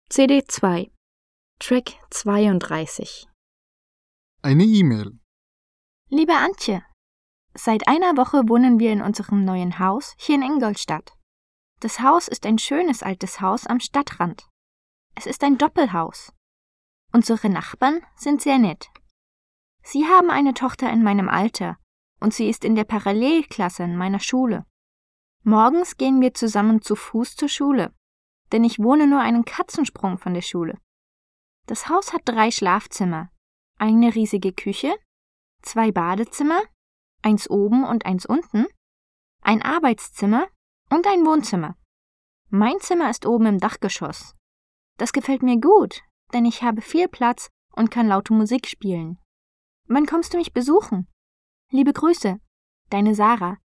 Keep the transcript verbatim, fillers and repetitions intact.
C D zwei, Track zweiunddreißig. Eine E-Mail. Liebe Antje, seit einer Woche wohnen wir in unserem neuen Haus hier in Ingolstadt. Das Haus ist ein schönes altes Haus am Stadtrand. Es ist ein Doppelhaus. Unsere Nachbarn sind sehr nett. Sie haben eine Tochter in meinem Alter und sie ist in der Parallelklasse in meiner Schule. Morgens gehen wir zusammen zu Fuß zur Schule, denn ich wohne nur einen Katzensprung von der Schule. Das Haus hat drei Schlafzimmer, eine riesige Küche, zwei Badezimmer, eins oben und eins unten, ein Arbeitszimmer und ein Wohnzimmer. Mein Zimmer ist oben im Dachgeschoss. Das gefällt mir gut, denn ich habe viel Platz und kann laute Musik spielen. Wann kommst du mich besuchen? Liebe Grüße, deine Sarah.